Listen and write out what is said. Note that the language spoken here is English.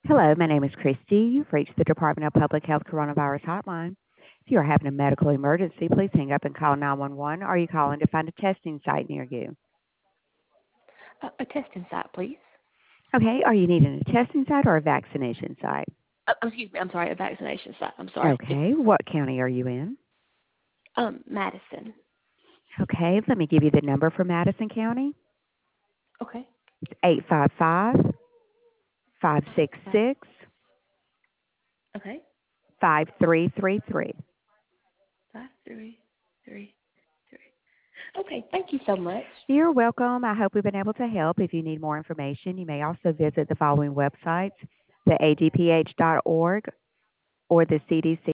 Hello, my name is Christy. You've reached the Department of Public Health Coronavirus Hotline. If you are having a medical emergency, please hang up and call 911. Or are you calling to find a testing site near you? A testing site, please. Okay, are you needing a testing site or a vaccination site? Excuse me, I'm sorry, a vaccination site. I'm sorry. Okay, what county are you in? Madison. Okay, let me give you the number for Madison County. Okay. It's 855 Five. 566 Okay. 5333. 5333. Okay, thank you so much. You're welcome. I hope we've been able to help. If you need more information, you may also visit the following websites: the adph.org or the CDC.